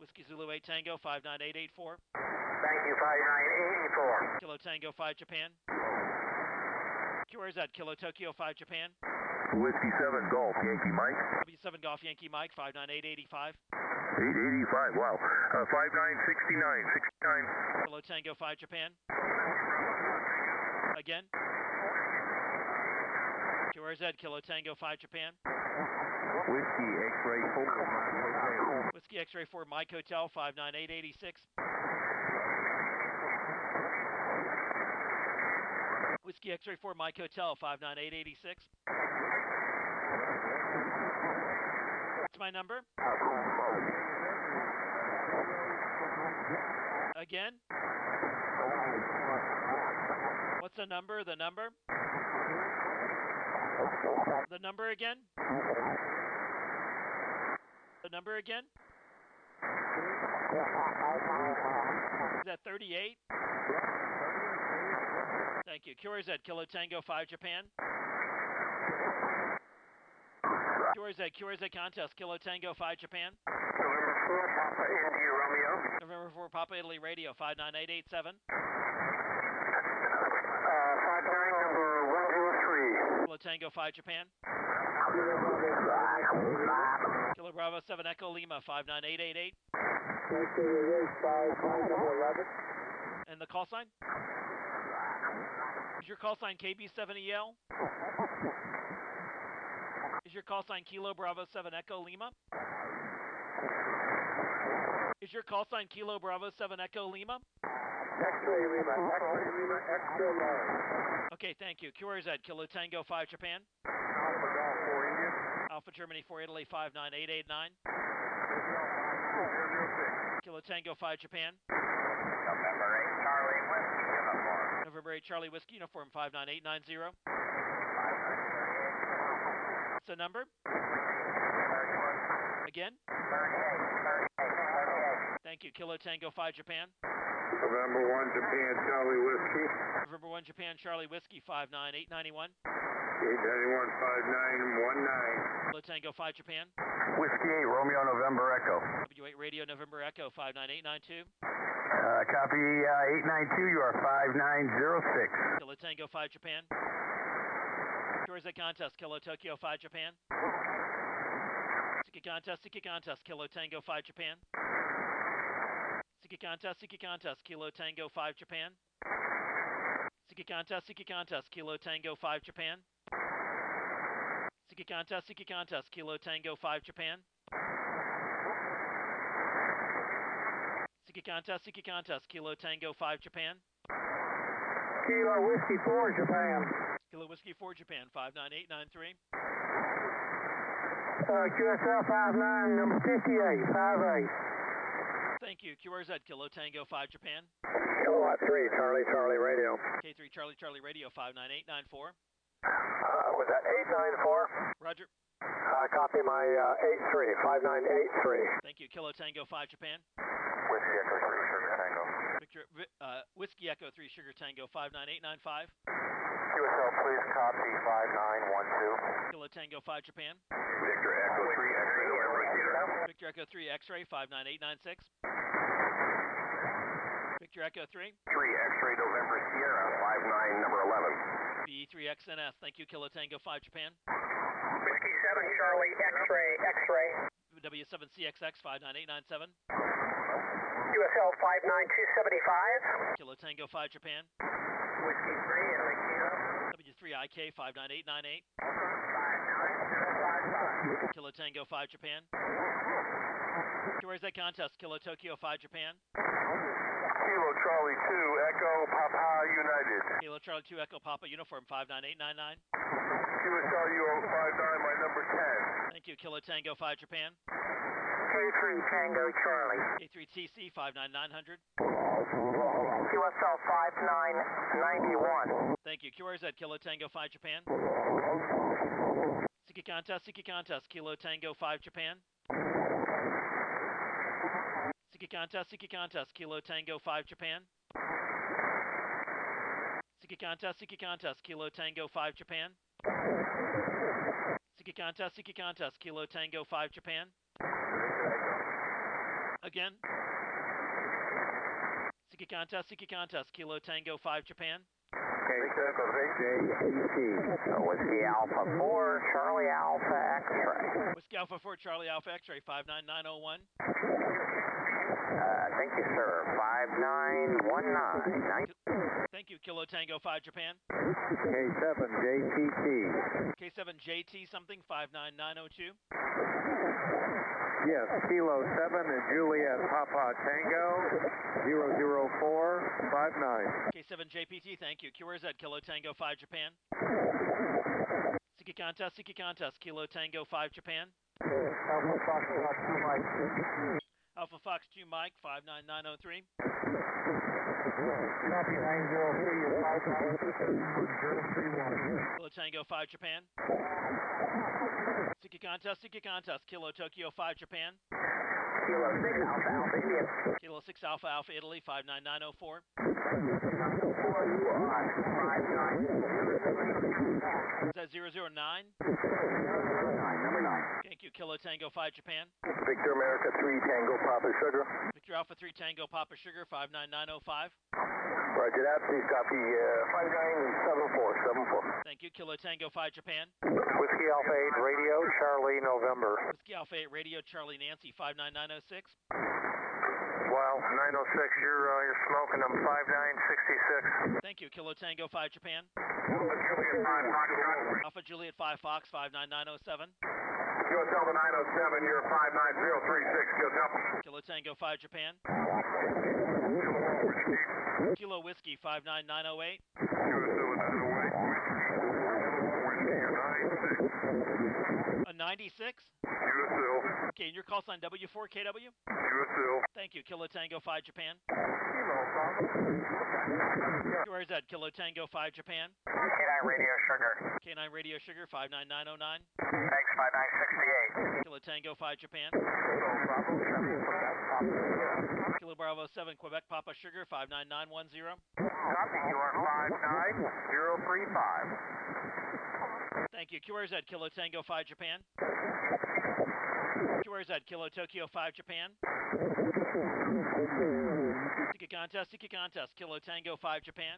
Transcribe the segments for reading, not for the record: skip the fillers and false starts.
Whiskey Zulu 8 Tango 59884. Thank you, 5984. Kilo Tango 5 Japan. QRZ Kilo Tokyo 5 Japan. Whiskey 7 Golf Yankee Mike. W7 Golf Yankee Mike 59885. 885, wow. 5969, 69. Kilo Tango 5 Japan. Again. QRZ Kilo Tango 5 Japan. Whiskey X-Ray 4 Mike Hotel. Whiskey X-Ray 4 Mike Hotel 59886. Whiskey X-Ray 4 Mike Hotel 59886. What's my number? Again? What's the number? The number? The number again? The number again? Is that 38? Thank you. QRZ Kilo Tango 5 Japan. QRZ contest Kilo Tango 5 Japan. November 4, Papa India Romeo. November 4 Papa Italy Radio 59887. 59 number 103. Kilo Tango 5 Japan. Kilo Bravo 7 Echo Lima 59888. And the call sign? Is your call sign KB7EL? Is your call sign Kilo Bravo 7 Echo Lima? Is your call sign Kilo Bravo 7 Echo Lima? X-ray Lima, X-ray Lima, X-ray Lima. Okay, thank you. QRZ Kilo Tango 5 Japan. Alpha Golf 4 India. Alpha Germany 4 Italy 59889. Kilo Tango 5 Japan. November 8 Charlie Whiskey Uniform. November 8 Charlie Whiskey Uniform 59890. What's the number? Again? 38. Thank you. Kilo Tango 5 Japan. November 1 Japan Charlie Whiskey. November 1 Japan Charlie Whiskey 59891. 891 5919. Kilo Tango 5 Japan. Whiskey 8 Romeo November Echo. W8 Radio November Echo 59892. Copy 892, you are 5906. Kilo Tango 5 Japan. QRZ contest Kilo Tokyo 5 Japan. Siki contest Kilo Tango 5 Japan. Siki contest Kilo Tango 5 Japan. Siki contest Kilo Tango 5 Japan. Siki contest Kilo Tango 5 Japan. Siki contest Kilo Tango 5 Japan. Kilo Whiskey 4 Japan. Kilo Whiskey 4 Japan 59893. QSL 59 number 58, 58. Thank you. QRZ Kilo Tango 5 Japan. Kilowatt 3 Charlie Charlie Radio. K3 Charlie Charlie Radio 59894. Was that 894? Roger. Copy my 83, 5983. Thank you. Kilo Tango 5 Japan. Whiskey Echo 3 Sugar Tango. Whiskey Echo 3 Sugar Tango 59895. QSL please copy 5912. Kilo Tango 5 Japan. Victor Echo 3 X-Ray November Sierra. Victor Echo 3 X-Ray 59896. Victor Echo 3. 3 X-Ray November Sierra 59 number 11. B3XNS. Thank you. Kilo Tango 5 Japan. Whiskey 7 Charlie X-Ray X-Ray. W7CXX 59897. QSL 59275. Kilo Tango 5 Japan. Whiskey 3 Italy Kilo. W3IK 59898. 59055. Kilo Tango 5 Japan. QRZ contest Kilo Tokyo 5 Japan. Kilo Charlie 2 Echo Papa United. Kilo Charlie 2 Echo Papa Uniform 59899. QSL U059 my number 10. Thank you. Kilo Tango 5 Japan. K3 Tango Charlie. K3TC 59900. QSL 5991. Thank you. QRZ Kilo Tango 5 Japan. Siki contest Kilo Tango 5 Japan. Siki contest Kilo Tango 5 Japan. Siki contest Kilo Tango 5 Japan. Siki contest Kilo Tango 5 Japan. again. Seeking contest, Kilo Tango 5 Japan. Whiskey Alpha 4, Charlie Alpha X-ray. Whiskey Alpha 4, Charlie Alpha X-ray 59901. Thank you, sir. 5919. Thank you, Kilo Tango 5 Japan. K7 JTT. K7 JT something 59902. Yes, Kilo 7 and Juliet Papa Tango 00459. K7 JPT, thank you. QRZ, Kilo Tango 5 Japan. Seeking contest, Kilo Tango 5 Japan. Alpha Fox 2 Mike. Alpha Fox 2 Mike 59903. Copy 903, you're 59031. Kilo Tango 5 Japan. Seeking contest, Kilo Tokyo 5 Japan. Kilo 6 Alpha Alpha India. Kilo 6 Alpha Alpha Italy 59904. Is that 009? Number 9. Thank you, Kilo Tango 5 Japan. Victor America 3 Tango Papa Sugar. Victor Alpha 3 Tango Papa Sugar 59905. Roger that, please copy 597474. Thank you, Kilo Tango 5 Japan. Whiskey Alpha 8 Radio, Charlie November. Whiskey Alpha 8 Radio Charlie Nancy 59906. Wow, 906, you're smoking them, 5966. Thank you, Kilo Tango 5 Japan. Alpha Juliet 5 Fox 59907. US Delta 907, you're 59036, US Delta. Kilo Tango 5 Japan. Kilo Whiskey 59908. A 96? USL. Okay, and your call sign W4KW? USL. Thank you, Kilo Tango 5 Japan. QRZ, Kilo Tango 5 Japan. K9 Radio Sugar. K9 Radio Sugar 59909. Thanks, 5968. Kilo Tango 5 Japan. Kilo Bravo 7 Quebec Papa Sugar 59910. Copy, you are 59035. Thank you, QRZ, Kilo Tango 5 Japan. QRZ, Kilo Tokyo 5 Japan. Seeking contest, Kilo Tango 5 Japan.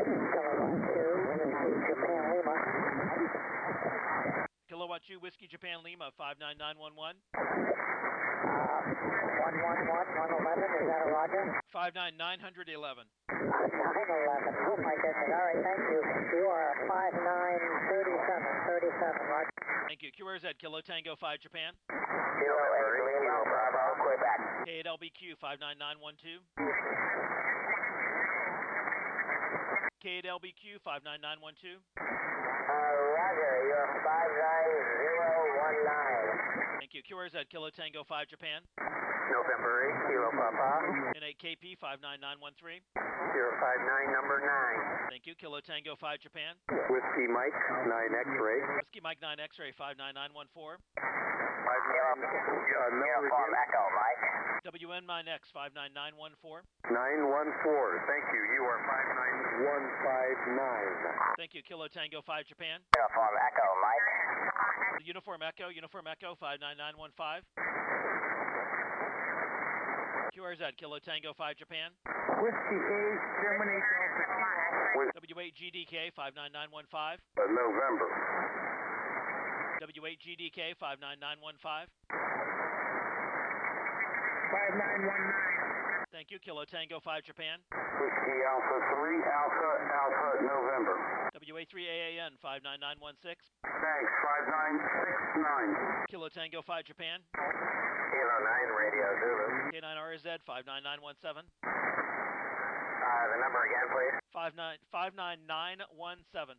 Kilowatt 2 Whiskey Japan Lima 59911. 111, is that a Roger? 59911. 911, oh my goodness, all right, thank you. You are 5937, Roger. Thank you, QRZ, Kilo Tango 5 Japan. Kilo 8 Lima, Bravo, Quebec. K8LBQ 59912. K8LBQ 59912. Roger, you're 59019. Thank you, QRZ, Kilo Tango 5 Japan. November 8, Kilo Papa. N8KP 59913. 059, number 9. Thank you, Kilo Tango 5 Japan. Whiskey Mike 9 X-ray. Whiskey Mike 9 X-ray 59914. Uniform Echo, Mike. WN9X 59914. 914, thank you. You are 59159. Thank you, Kilo Tango 5 Japan. Uniform Echo, Mike. Uniform Echo 59915. QRZ, Kilo Tango 5 Japan. Whiskey 8, Germany Delta. W8GDK 59915. November. W8GDK 59915. 5919. Thank you, Kilo Tango 5 Japan. Whiskey Alpha 3, Alpha November. WA3AAN 59916. Thanks, 5969. Kilo Tango 5 Japan. Kilo 9 Radio Zulu. K9RZ 59917. The number again, please. 59917.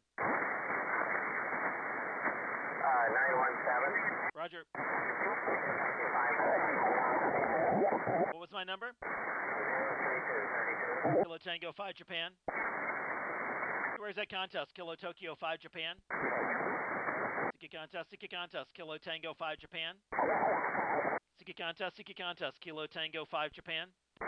917. Roger. What was my number? 32. Kilo Tango 5 Japan. Where's that contest? Kilo Tokyo 5 Japan. Seeking contest, Kilo Tango 5 Japan. Seeking contest, Kilo Tango 5 Japan.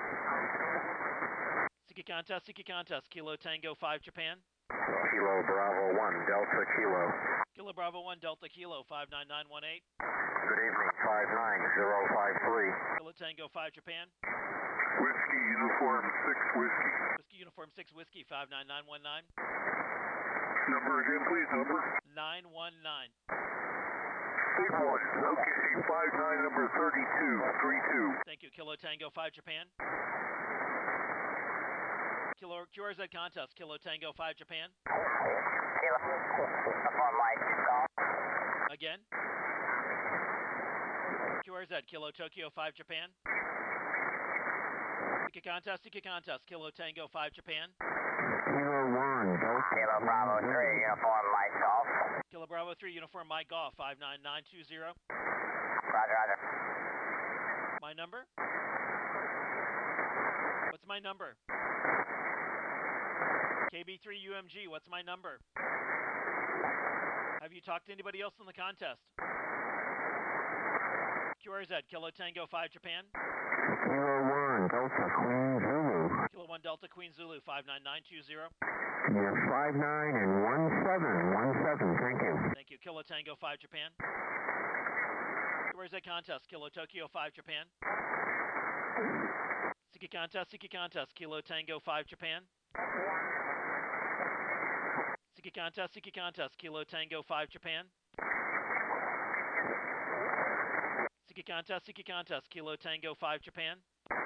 Seeking contest, Kilo Tango 5 Japan. Kilo Bravo 1, Delta Kilo. Kilo Bravo 1 Delta Kilo 59918. Good evening, 59053. Kilo Tango 5 Japan. Whiskey Uniform 6 Whiskey. Whiskey Uniform 6 Whiskey 59919. Number again, please, number. 919. Big one. Okay, 59 number 3232. Thank you. Kilo Tango 5 Japan. Kilo QRZ contest. Kilo Tango 5 Japan. Kilo, upon Mike, golf. Again. QRZ Kilo Tokyo 5 Japan. Siki contest. Kilo Tango 5 Japan. Kilo 1, Delta. Kilo Bravo 3, uniform Mike golf. Kilo Bravo 3 Uniform Mike Golf 59920. Roger. My number? What's my number? KB3 UMG, what's my number? Have you talked to anybody else in the contest? QRZ, Kilo Tango 5 Japan. Kilo 1, Delta Queen Zulu. Kilo 1 Delta Queen Zulu 59920. You're 59 and 1717, thank you. Thank you. Kilo Tango 5 Japan. QRZ contest, Kilo Tokyo 5 Japan. Siki contest, Kilo Tango 5 Japan. Siki contest, Kilo Tango 5 Japan. Siki contest, Kilo Tango 5 Japan.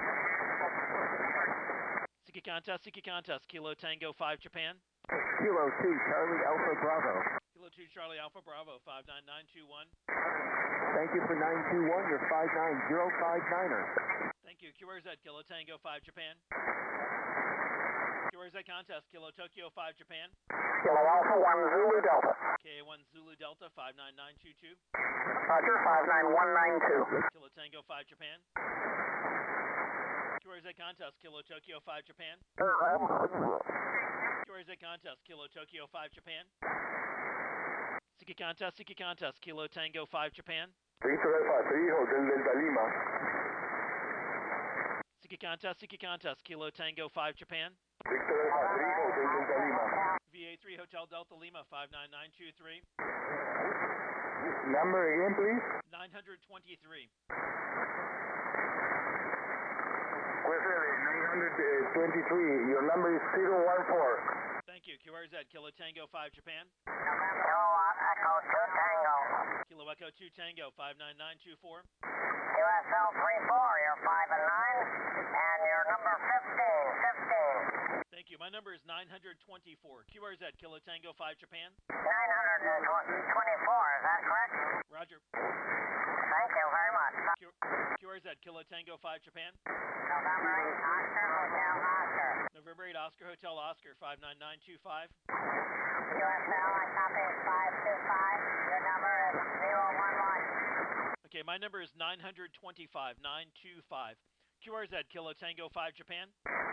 Siki contest, Kilo Tango 5 Japan. Kilo 2, Charlie Alpha Bravo. Kilo 2 Charlie Alpha Bravo 59921. Thank you for 921, you're 59059er. Thank you. QRZ, Kilo Tango 5 Japan. QRZ contest, Kilo Tokyo 5 Japan. Kilo Alpha 1 Zulu Delta. KA1 Zulu Delta 59922. Roger, 59192. Kilo Tango 5 Japan. QRZ contest, Kilo Tokyo 5 Japan. QRZ contest, Kilo Tokyo 5 Japan. Siki contest, Kilo Tango 5 Japan. Victor Alpha 3, Hotel Delta Lima. Siki contest, Kilo Tango 5 Japan. Victor Alpha 3, Hotel Delta Lima. VA3 Hotel Delta Lima 59923. Number again, please. 923. Wesley, 923, your number is 014. Thank you. QRZ, Kilo Tango 5 Japan. Kilo Echo 2 Tango. Kilo Echo 2 Tango 59924. QSL 34, you're 5 and 9. And your number 15. Thank you. My number is 924. QRZ, Kilo Tango 5 Japan. 924, is that correct? Roger. Thank you very much. QRZ, Kilo Tango 5 Japan. November 8, Oscar, Hotel Oscar. November 8, Oscar Hotel Oscar 59925. QSL, I copy 525. Your number is 011. Okay, my number is 925. QRZ, Kilo Tango 5 Japan.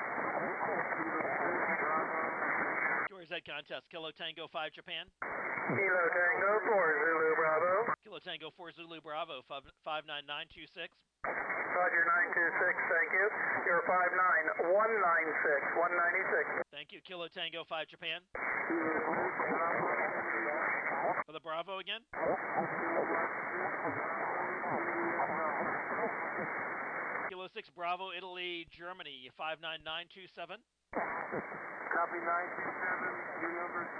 QRZ contest, Kilo Tango 5 Japan. Kilo Tango 4, Zulu Bravo. Kilo Tango 4 Zulu Bravo 59926. Roger, 926, thank you. You're 59196, 196. Thank you. Kilo Tango 5 Japan. For the Bravo again. Kilo 6 Bravo Italy Germany 59927. Copy 927, your number is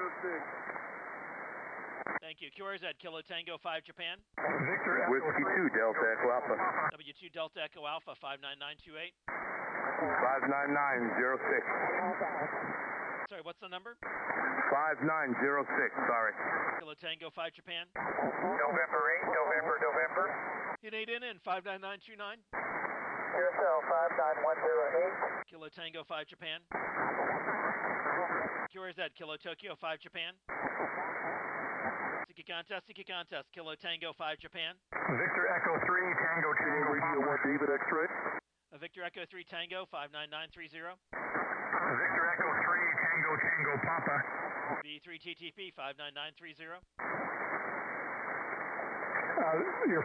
006. Thank you. QRZ, Kilo Tango 5 Japan. Victor Echo Whiskey 2, Delta Echo Alpha. W2 Delta Echo Alpha 59928. 59906. Sorry, what's the number? 5906, sorry. Kilo Tango 5 Japan. November 8, November. In 8NN 59929. QSL 59108. Kilo Tango 5 Japan. QRZ, Kilo Tokyo 5 Japan. Siki contest, Kilo Tango 5 Japan. Victor Echo 3, Tango Radio 1, David X-Ray. Victor Echo 3 Tango 59930. Victor Echo 3, Tango Papa. V3 TTP 59930. You're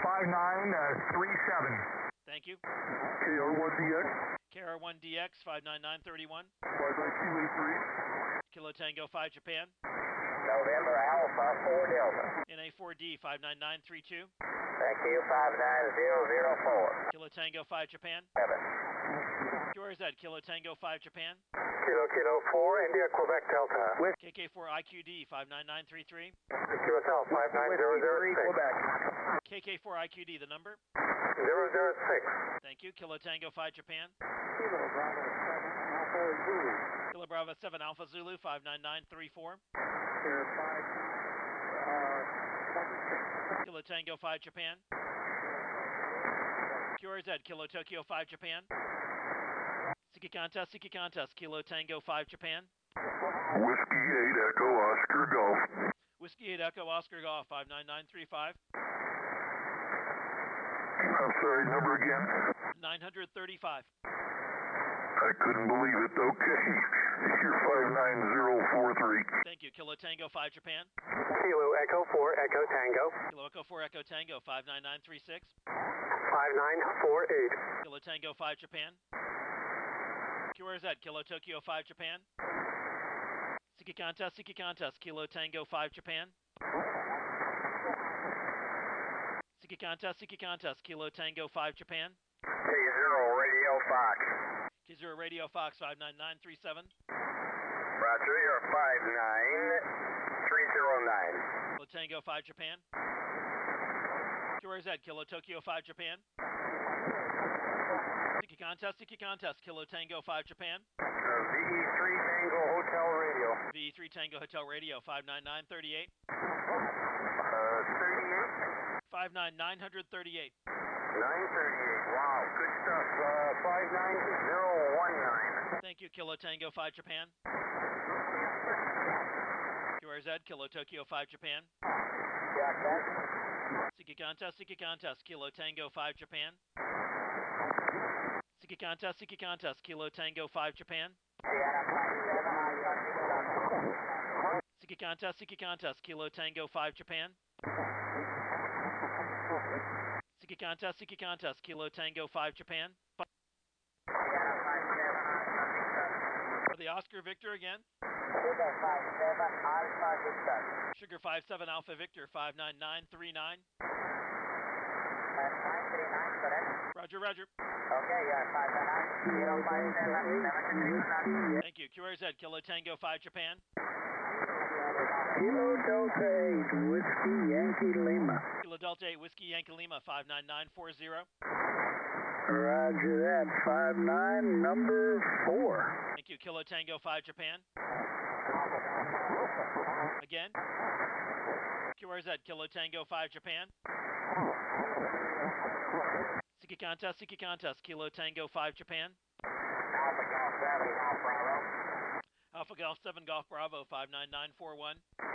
5937. Thank you. KR1DX. KR1DX 59931. 59283. Kilo Tango 5 Japan. November Alpha 4 Delta. NA4D 59932. Thank you, 59004. Kilo Tango 5 Japan. 7. QRZ, Kilo Tango 5 Japan. Kilo 4, India, Quebec Delta. KK4 IQD 59933. QSL 59006. Quebec. KK4 IQD, the number? 006. Thank you. Kilo Tango 5 Japan. Kilo Bravo 7 Alpha Zulu. Kilo Bravo 7 Alpha Zulu 59934. Here, 5. Kilo Tango 5 Japan. QRZ, Kilo Tokyo 5 Japan. Siki Contest, Kilo Tango 5 Japan. Whiskey 8, Echo, Oscar, Golf. Whiskey 8 Echo Oscar Golf 59935. I'm sorry, number again? 935. I couldn't believe it. Okay. You're 59043. Thank you. Kilo Tango 5 Japan. Kilo Echo 4, Echo Tango. Kilo Echo 4 Echo Tango 59936. 5948. Kilo Tango 5 Japan. QRZ, Kilo Tokyo 5 Japan. Siki Contest, Kilo Tango 5 Japan. Siki Contest, Kilo Tango 5 Japan. K0 Radio Fox. K0 Radio Fox 59937. Roger, you're 59309. Kilo Tango 5 Japan. QRZ, Kilo Tokyo 5 Japan. Siki Contest, Kilo Tango 5 Japan. VE3 Tango Hotel Radio. VE3 Tango Hotel Radio 59938. 38? 59938. 938. Wow, good stuff. 59019. Thank you, Kilo Tango 5 Japan. QRZ, Kilo Tokyo 5 Japan. Jack that. Siki Contest, Kilo Tango 5 Japan. Siki Contest, Kilo Tango 5 Japan. Siki Contest, Kilo Tango 5 Japan. Siki Contest, Kilo Tango 5 Japan. For the Oscar Victor again. Sugar 57 Alpha Victor 59939. 939, correct? Roger, Roger. Okay, yeah, 597, Thank you. QRZ, Kilo Tango 5 Japan. Kilo Delta 8, Whiskey Yankee Lima. Kilo Delta 8 Whiskey Yankee Lima 59940. Roger that, 59, number 4. Thank you. Kilo Tango 5 Japan. Again. QRZ, Kilo Tango 5 Japan. Siki Contest, Kilo Tango 5 Japan. Alpha Golf 7 Golf Bravo 59941.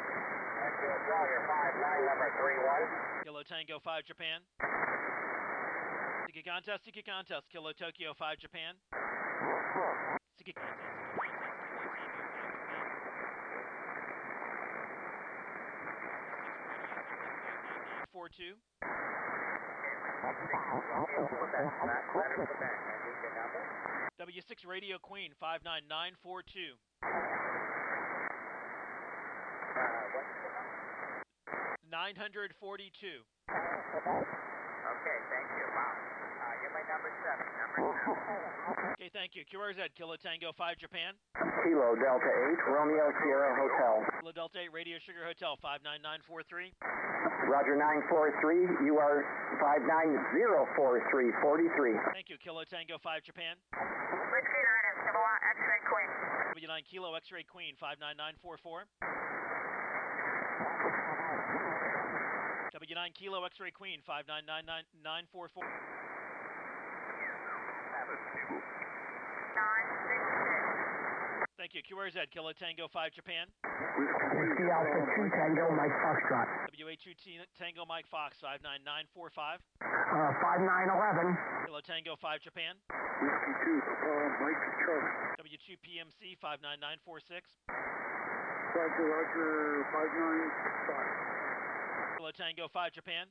Kilo Tango 5 Japan. Siki Contest, Kilo Tokyo 5 Japan. Siki Contest, Kilo Tango 5 Japan. 6 Radio Queen 59942. What's the number? 942. Okay, thank you. Wow. You're my number 7. Okay, thank you. QRZ, Kilo Tango 5 Japan. Kilo Delta 8, Romeo Sierra Hotel. Kilo Delta 8 Radio Sugar Hotel 59943. Roger 943, you are 5904343. Thank you. Kilo Tango 5 Japan. Whiskey 9 is Samoa X-Ray Queen. W9 Kilo X-Ray Queen 59944. W9 Kilo X-Ray Queen 5999944. 966. Thank you. QRZ, Kilo Tango 5 Japan. Whiskey Alpha 2 Tango Mike Foxtrot. WA2 Tango Mike Fox 59945. 5911. Kilo Tango 5 Japan. Whiskey 2, Mike Charlie. W2 PMC 59946. Roger 595. Kilo Tango 5 Japan.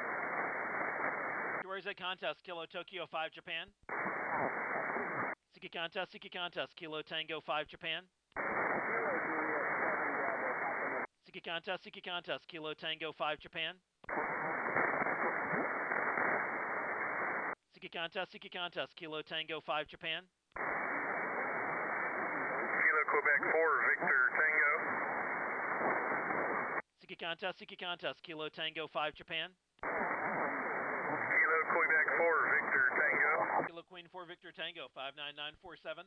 QRZ Contest, Kilo Tokyo 5 Japan. Siki Contest, Kilo Tango 5 Japan. Siki Contest, Kilo Tango 5 Japan. Seekie contest, Kilo Tango 5 Japan. Kilo Quebec 4, Victor Tango. Seekie contest, Kilo Tango 5 Japan. Kilo Quebec 4, Victor Tango. Kilo Queen 4 Victor Tango 59947.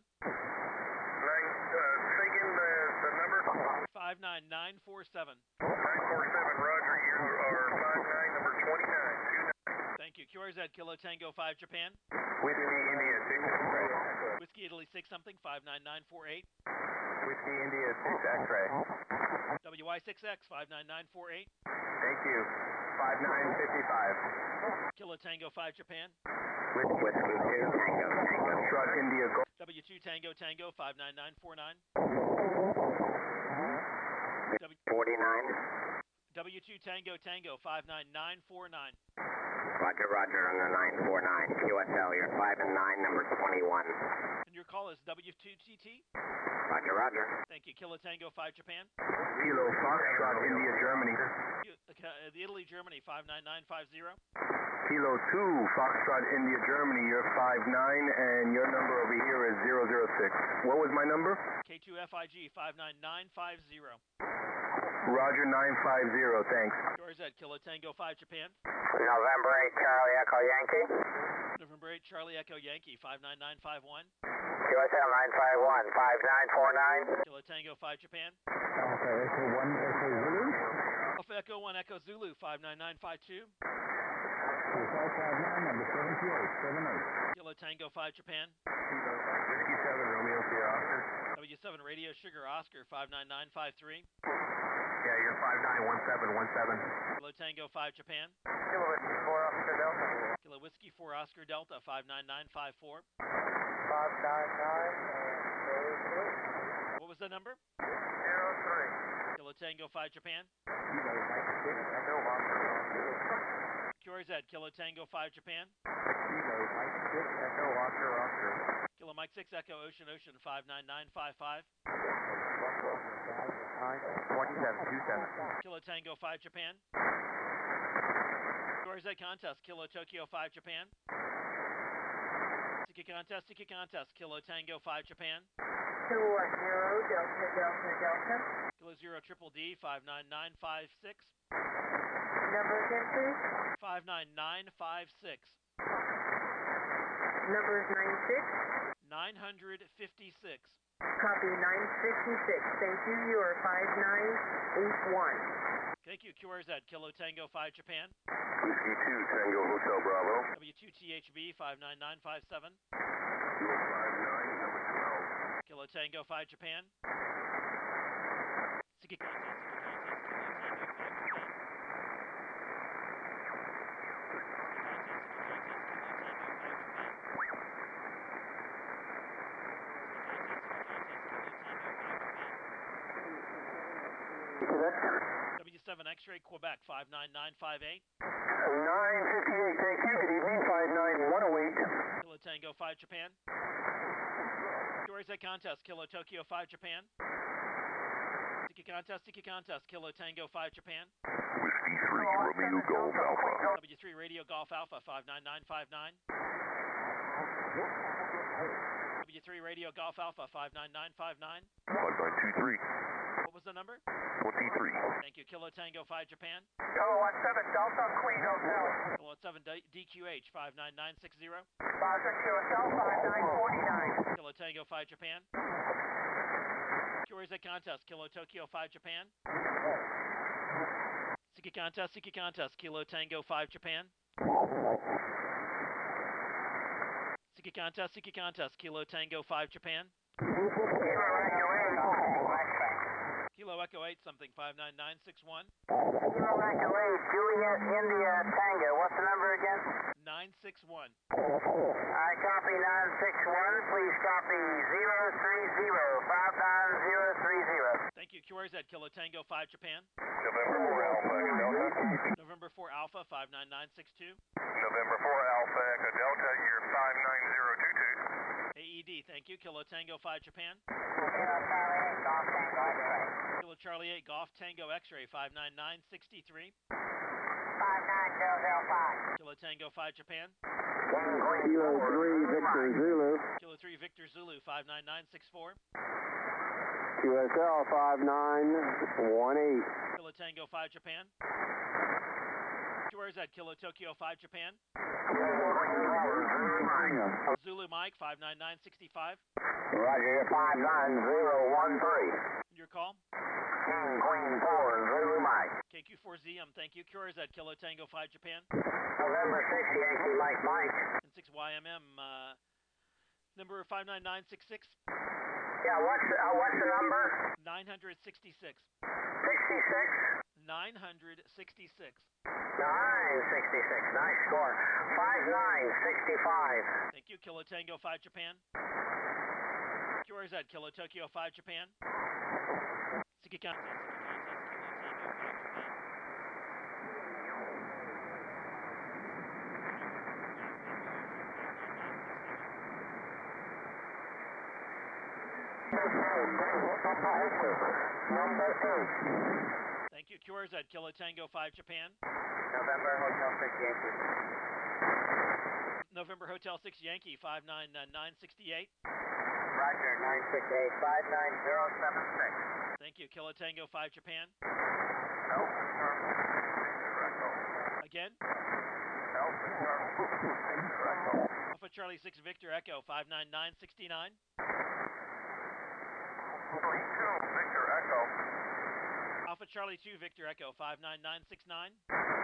Say again the number? 59947. 947, Roger, you are 59, number 29, 29. Thank you. QRZ Kilo Tango 5 Japan. Whiskey India 6. Whiskey Italy 6 something 59948. Whiskey India 6, X-ray. WY6X 59948. Thank you. 5955. Kilo Tango 5 Japan. Whiskey 2, Tango, Tango. Truck India Gold. W2 Tango Tango 59949. 49. W2 Tango Tango 59949. Roger, Roger, on the 949. QSL, you're 5 and 9, number 21. And your call is W2TT. Roger, Roger. Thank you. Kilo Tango 5 Japan. Kilo Foxtrot India Germany. The Italy Germany 59950. Kilo 2 Foxtrot India Germany, you're 59 and your number over here is 006. What was my number? K2FIG 59950. Roger 950, thanks. QRZ Kilo Tango 5 Japan. November 8, Charlie Echo Yankee. November 8 Charlie Echo Yankee 59951. QSL 951, 5949. Kilo Tango 5 Japan. Alpha Echo 1 Echo Zulu. Alpha Echo 1 Echo Zulu 59952. 2559, number 7878. Kilo Tango 5 Japan. Whiskey 7 Romeo Sierra Oscar. W7 Radio Sugar Oscar 59953. Yeah, you're 591717. Kilo Tango 5 Japan. Kilo Whiskey 4 Oscar Delta. Kilo Whiskey 4 Oscar Delta 59954. 599 What was the number? 03. Kilo Tango 5 Japan. Kilo Mike 6 Echo Oscar. QRZ Kilo Tango 5 Japan. Kilo Mike 6 Echo Oscar Oscar. Kilo Mike 6 Echo Ocean Ocean 59955. 2727. Kilo Tango 5 Japan. QRZ contest Kilo Tokyo 5 Japan. Seekie contest Kilo Tango 5 Japan. 210 Delta Delta Delta. Kilo 0 Triple D 59956. Number again, please. 59956. Number is 956. Copy 956. Thank you. You are 5981. Thank you. QRZ Kilo Tango 5 Japan. Whiskey 2 Tango Hotel Bravo. W2THB 59957. Kilo 59, number 12. Kilo Tango 5 Japan. Seekie contest W7 X-Ray Quebec 59958. 958, thank you. Good evening, 59108. Kilo Tango 5 Japan. QRZ contest Kilo Tokyo 5 Japan. Seekie contest Kilo Tango 5 Japan. Whiskey 3 Romeo Golf Alpha. W3 Radio Golf Alpha 59959. W3 Radio Golf Alpha 59959. 5923. What was the number? 23. Thank you. Kilo Tango 5 Japan. Kilo 17 Delta Queen Hotel. Kilo 7 DQH 59960. Roger, QSL 5949. Kilo Tango 5 Japan. QRZ contest Kilo Tokyo 5 Japan. Seekie contest Kilo Tango 5 Japan. Seekie contest Kilo Tango 5 Japan. Kilo Echo 8 something 59961. Kilo Echo 8 Juliet India Tango. What's the number again? 961. I copy 961. Please copy 030 59030. Thank you. QRZ Kilo Tango 5 Japan. November 4 Alpha Echo Delta. November 4 Alpha 59962. November 4 Alpha Echo Delta, you're 59022. AED. Thank you. Kilo Tango 5 Japan. Kilo Charlie 8 Golf Tango X-Ray 59963. 59005. Kilo Tango 5 Japan. Kilo 3 Victor Zulu. Kilo 3 Victor Zulu 59964. QSL 5918. Kilo Tango 5 Japan. QRZ Kilo Tokyo 5 Japan. Zulu Mike 59965. Roger, 59013. Your call? Queen 4, Zulu Mike. KQ4ZM, thank you. QRZ Kilo Tango 5 Japan. November 6, Yankee Mike Mike. And 6YMM, number 59966. Yeah, what's the number? 966. 66? 966. 966. Nice score. 5965. Thank you. Kilo Tango 5 Japan. QRZ Kilo Tokyo 5 Japan. Siki contest. Kilo Tango 5 Japan. Thank you. QRZ Kilo Tango 5 Japan. November Hotel 6 Yankee. November Hotel 6 Yankee 59968. Roger, 968 59076. Thank you. Kilo Tango 5 Japan. No, confirm. Again. No, confirm. Alpha Charlie 6 Victor Echo 59969. 42 Victor Echo. Alpha Charlie 2 Victor Echo 59969.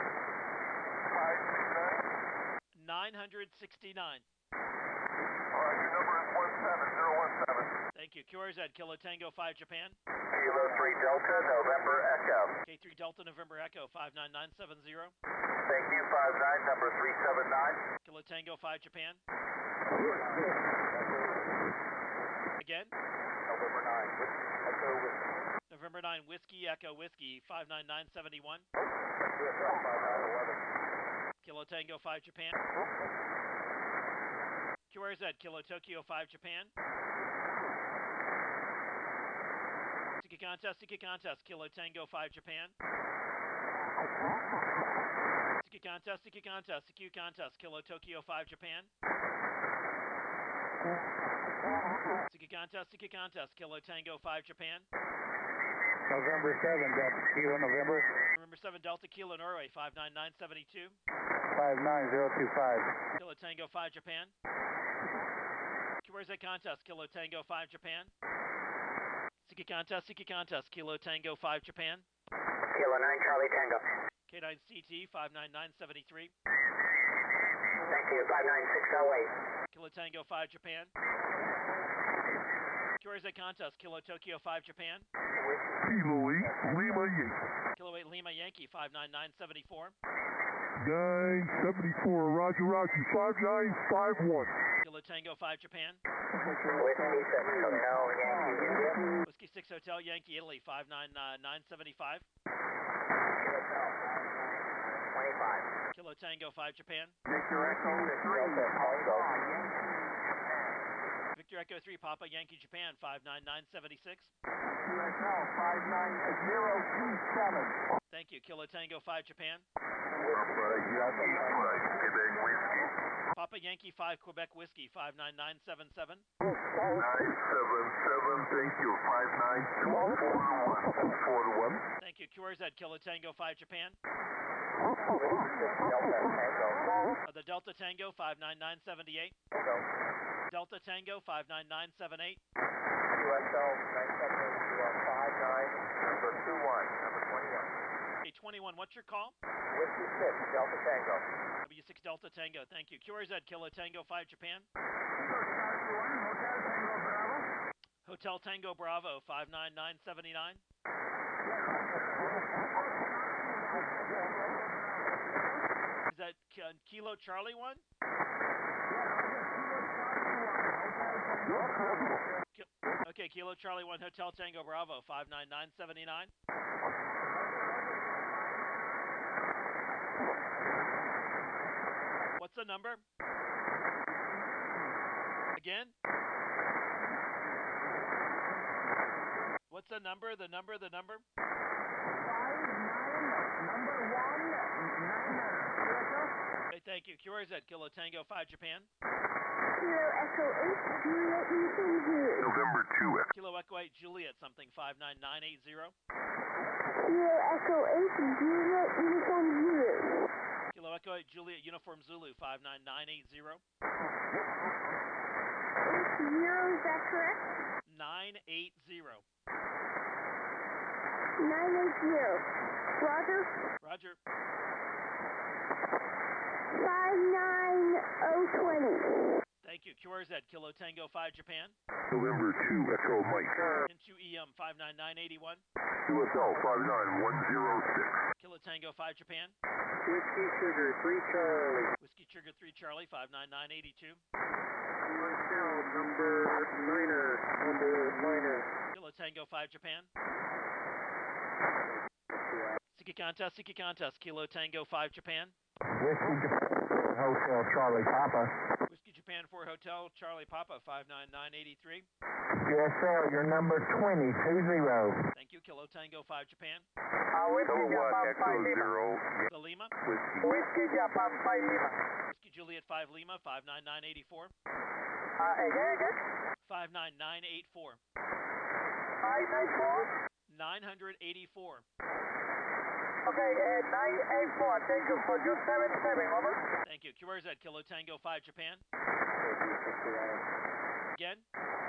569. 969. Alright, your number is 17017. Thank you. QRZ Kilo Tango 5 Japan. Kilo 3 Delta, November Echo. K3 Delta November Echo 59970. Thank you, 59, number 379. Kilo Tango 5 Japan. Again. November 9, Echo with November 9 Whiskey Echo Whiskey 59971. QSL 5911. Kilo Tango 5 Japan. QRZ Kilo Tokyo 5 Japan. Siki contest, Kilo Tango 5 Japan. Siki contest, CQ contest, Kilo Tokyo 5 Japan. Siki contest, Kilo Tango 5 Japan. November 7, Delta Kilo November. November 7 Delta Kilo Norway 59972. 59025. Kilo Tango 5 Japan. QRZ contest, Kilo Tango 5 Japan. Siki contest, Kilo Tango 5 Japan. Kilo 9 Charlie Tango. K9 CT 59973. Thank you, 59608. Kilo Tango 5 Japan. QRZ contest, Kilo Tokyo 5 Japan. Kilo 8 Lima Yankee. Kilo 8 Lima Yankee 59974. 974, Roger, 5951. Kilo Tango 5 Japan. Whiskey 6 Hotel Yankee India. Whiskey 6 Hotel Yankee Italy 59975. QSL 595. Kilo Tango 5 Japan. Victor Echo 3 Delta Tango. Victor Echo 3 Papa Yankee Japan 59976. QSL 59027. Thank you. Kilo Tango 5 Japan. Papa Yankee 5 Quebec Whiskey 59977. 977, thank you. 59241. Thank you. QRZ Kilo Tango 5 Japan. Delta Tango. The Delta Tango 59978. Delta Tango 59978. QSL 97859, number 21, number 21. Okay, 21. What's your call? Whiskey 6 Delta Tango. W6 Delta Tango. Thank you. QRZ Kilo Tango 5 Japan. Hotel Tango Bravo 59979. Is that Kilo Charlie 1? Okay, Kilo Charlie 1 Hotel Tango Bravo 59979. What's the number? Again? What's the number? The number? 59, number 1, 9, Okay, thank you. QRZ, Kilo Tango 5 Japan. Kilo Echo 8, Juliet Uniform 0. November 2. Kilo Echo 8 Juliet something 59980. Kilo Echo 8, Juliet Uniform 0. Kilo Echo 8 Juliet Uniform Zulu 59980. 80, is that correct? 980. 980. Roger. Roger. 59020. Thank you. QRZ, Kilo Tango 5 Japan. November 2 Echo Mike. Into EM 59981. QSL 59106. Kilo Tango 5 Japan. Whiskey Sugar 3 Charlie. Whiskey Trigger 3 Charlie 59982. Number Niner. Kilo Tango 5 Japan. Siki Contest, Kilo Tango 5 Japan. Whiskey Japan Hotel Charlie Papa. Whiskey Japan 4 Hotel Charlie Papa 59983. QSL, your number 2020. Thank you. Kilo Tango 5 Japan. Whiskey Japan 5 Lima. The Lima. Whiskey Japan 5 Lima. Whiskey Juliet 5 Lima 59984. Again? 59984. 594? 984. Okay, 984. Thank you for your 77. Over. Thank you. QRZ, Kilo Tango 5 Japan. Again.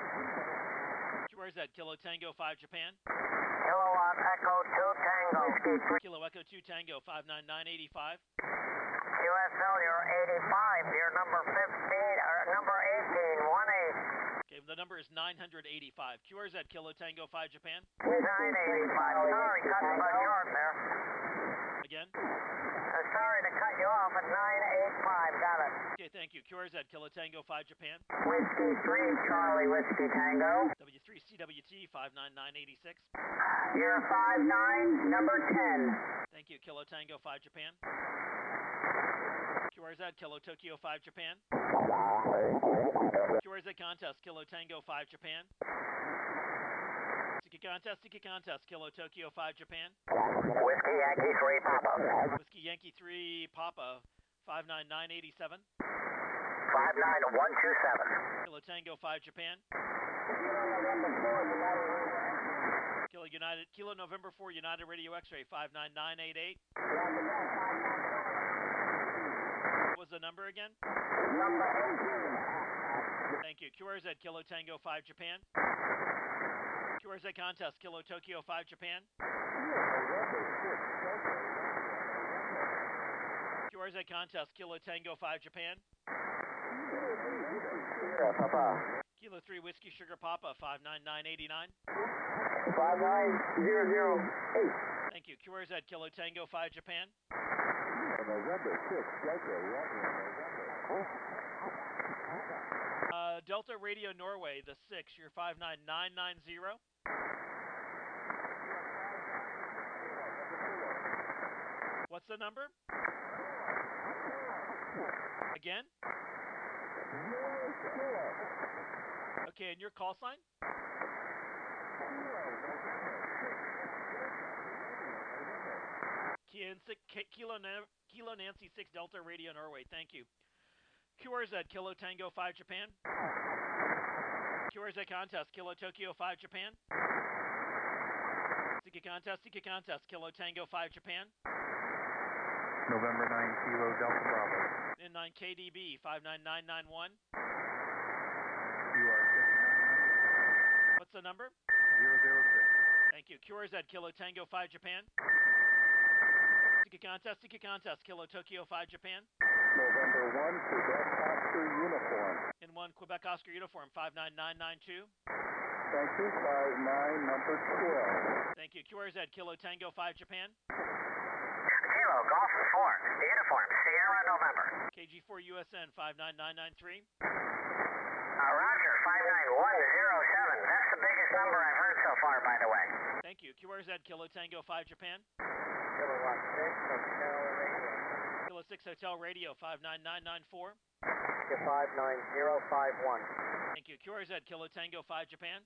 QRZ, Kilo Tango 5 Japan. Kilo Echo 2 Tango. Kilo Echo 2 Tango 59985. QSL, you're 85. You're number 15, or number 18, 18. Okay, the number is 985. QRZ, Kilo Tango 5 Japan. 985. Sorry, cut you short there. Again. Sorry to cut you off at 985. Got it. Okay, thank you. QRZ, Kilo Tango 5 Japan. Whiskey 3 Charlie Whiskey Tango. W3CWT 59986. You're 59, number 10. Thank you. Kilo Tango 5 Japan. QRZ, Kilo Tokyo 5 Japan. QRZ Contest, Kilo Tango 5 Japan. Siki Contest, Kilo Tokyo 5 Japan. Whiskey Yankee 3 Papa. Whiskey Yankee 3 Papa 59987. 59127. Kilo Tango 5 Japan. Kilo November 4 United Radio X-Ray 59988. What was the number again? Number 18. Thank you. QRZ, Kilo Tango 5 Japan. QRZ Contest, Kilo Tokyo 5 Japan. QRZ Contest, Kilo Tango 5 Japan. Papa. Kilo 3 Whiskey Sugar Papa 59989. 59008. Thank you. QRZ, Kilo Tango 5 Japan. November 6 Delta Radio Norway, the 6, you're 59990. What's the number? Again? Okay, and your call sign? Kilo Nancy 6 Delta Radio Norway, thank you. QRZ, Kilo Tango 5 Japan. QRZ Contest, Kilo Tokyo 5 Japan. Siki Contest, Kilo Tango 5 Japan. November 9 Kilo Delta Bravo. N9 KDB 59991. QR 59. What's the number? 006. Thank you. QRZ, Kilo Tango 5 Japan. Siki Contest, Kilo Tokyo 5 Japan. November 1 Quebec Oscar Uniform. N1 Quebec Oscar Uniform 59992. Thank you. 59 number 12. Thank you. QRZ, Kilo Tango 5 Japan. Kilo Golf 4. The uniform, Sierra November. KG4 USN 59993. Roger, 59107. That's the biggest number I've heard so far, by the way. Thank you. QRZ, Kilo Tango 5 Japan. Kilo 6 Hotel Radio. Kilo 6 Hotel Radio 59994. 59051. Thank you. QRZ, Kilo Tango 5 Japan.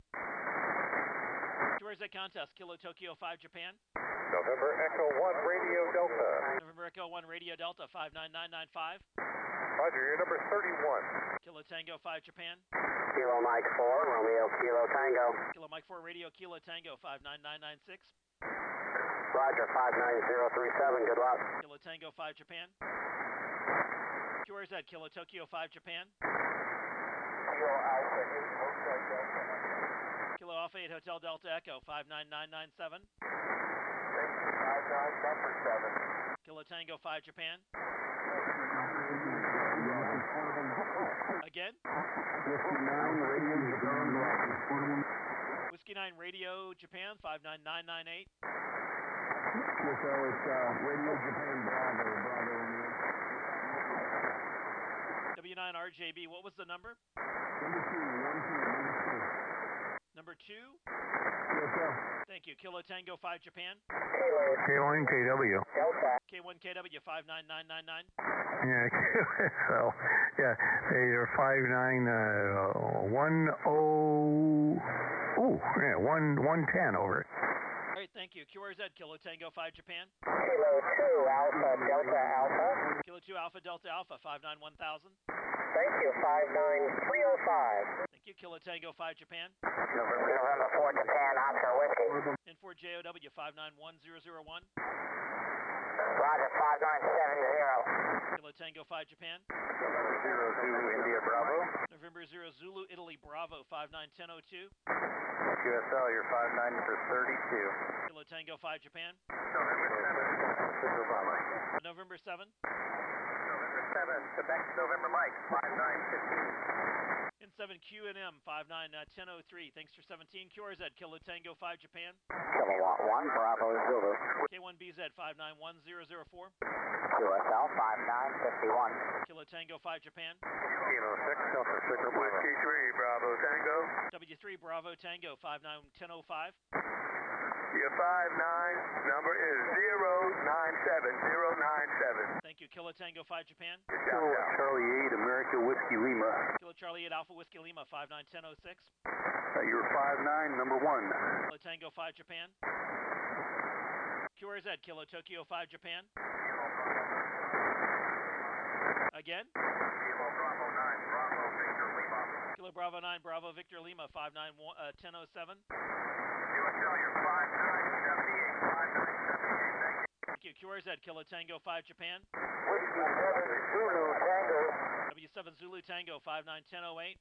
QRZ Contest, Kilo Tokyo 5 Japan. November Echo 1 Radio Delta. November November Echo 1 Radio Delta 59995. Roger, your number 31. Kilo Tango 5 Japan. Kilo Mike 4, Romeo Kilo Tango. Kilo Mike 4 Radio Kilo Tango 59996. Roger, 59037, good luck. Kilo Tango 5 Japan. QRZ Kilo Tokyo 5 Japan. Kilo Alpha 8, Hotel Delta. Kilo Alpha 8 Hotel Delta Echo 59997. 59 bumper 7. Kilo Tango 5 Japan. Again. Whiskey 9 Radio Japan 59998. So it's Radio Japan Bravo, Bravo. W9 RJB, what was the number? Number 2? Yes, sir. Thank you. Kilo Tango 5 Japan. K1 KW. Delta. K1 KW 59999. Yeah, so, yeah, they're 110 over it. All right, thank you. QRZ Kilo Tango 5 Japan. Kilo 2 Alpha Delta Alpha. Kilo 2 Alpha Delta Alpha 591,000. Thank you, 59305. Thank you. Kilo Tango 5 Japan. November 4 Japan, Oscar Whiskey. N4 JOW 591,001. Roger, 5970. Kilo Tango 5 Japan. November 0 Zulu India Bravo. November 0 Zulu Italy Bravo 59102. QSL, you're 59 for 32. Kilo Tango 5 Japan. November 7. November 7. November 7, Quebec November Mike, 5915. N7 QNM 591003. Thanks for 17. QRZ Kilo Tango 5 Japan. Kilowatt 1, Bravo Zulu. K1BZ 591004. QSL 5951. Kilo Tango 5 Japan. Kilo 6, Delta Sticker Whiskey 3, Bravo Tango. W3 Bravo Tango 5911005. Your 59, number is 097097. Thank you. Kilo Tango 5 Japan. Charlie 8, America Whiskey Lima. Kilo Charlie 8 Alpha Whiskey Lima 5911006. You're 59, number 1. Kilo Tango 5 Japan. QRZ Kilo Tokyo 5 Japan. Again. Kilo Bravo 9, Bravo Victor Lima. Kilo Bravo 9 Bravo Victor Lima 5911007. QSL, you're 5978, 5978, thank you. Thank you. QRZ Kilo Tango 5 Japan. Whiskey 7 Zulu Tango. W7 Zulu Tango 5911008.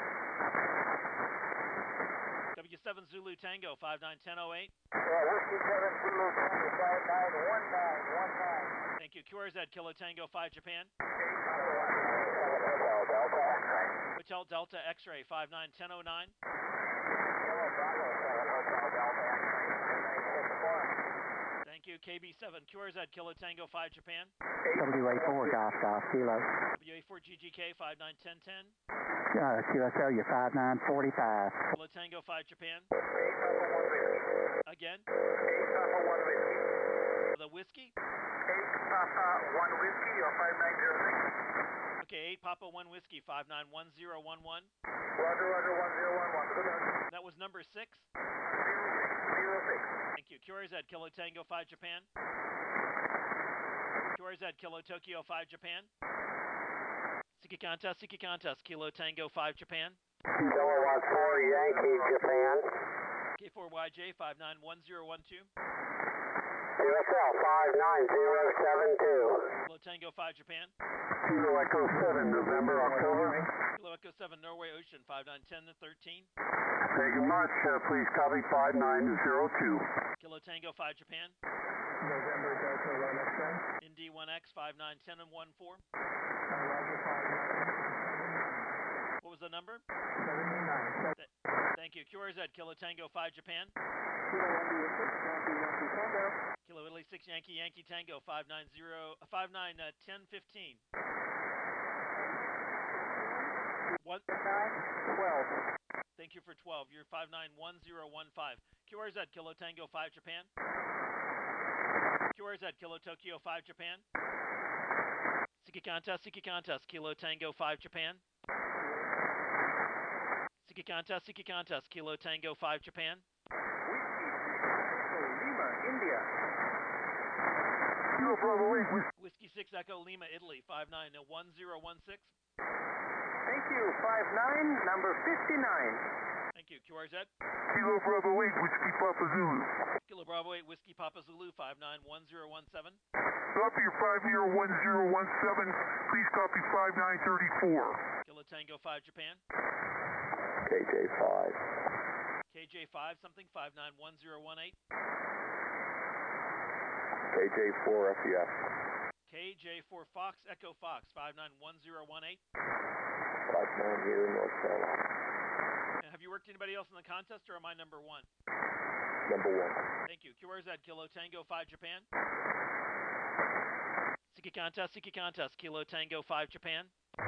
W7 Zulu Tango 5911008. Whiskey 7 Zulu Tango 591919. Thank you. QRZ Kilo Tango 5 Japan. Hotel Delta X-ray. Hotel Delta X-ray 5911009. Thank you. KB7 QRZ Kilo Tango 5 Japan. WA4 Golf Kilo. WA4 GGK 591010. QSL, you're 5945. Kilo Tango 5 Japan. Again. The whiskey. 8 Papa 1 Whiskey or 5906. Okay, 8 Papa 1 Whiskey 591011. Roger, 1011. Good luck. That was number 6. 06. Thank you. QRZ Kilo Tango 5 Japan. QRZ Kilo Tokyo 5 Japan. Siki Contest, Kilo Tango 5 Japan. Kilowatt 4 Yankee Japan. K4YJ 591012. QSL 59072. Kilo Tango 5 Japan. Kilo Echo 7, November, October. Kilo Echo 7 Norway Ocean 591013. Thank you much. Please copy 5902. Kilo Tango 5 Japan. November Delta 1XM. Indy 1X 5910 and 14. What was the number? 79. Thank you. QRZ Kilo Tango 5 Japan. Kilo Italy 6 Yankee Tango 591015. What? 12. Thank you for 12. You're 591015. QRZ Kilo Tango 5 Japan. QRZ Kilo Tokyo 5 Japan. Siki Contest, Kilo Tango 5 Japan. Siki Contest, Kilo Tango 5 Japan. Whiskey Lima, India. Kilo Bravo 8, Whiskey 6 Echo Lima, Italy, 591016. Thank you, 59, number 59. Thank you. QRZ. Kilo Bravo 8, Whiskey Papa Zulu. Kilo Bravo 8 Whiskey Papa Zulu, 591017. Copy your 501017. Please copy 5934. Kilo Tango 5 Japan. KJ5. KJ5 something, 591018. KJ4 FEF. KJ4 Fox Echo Fox, 591018. 59 here in North Carolina. And have you worked anybody else in the contest, or am I number one? Number 1. Thank you. QRZ, Kilo Tango 5 Japan. Siki Contest, Kilo Tango 5 Japan.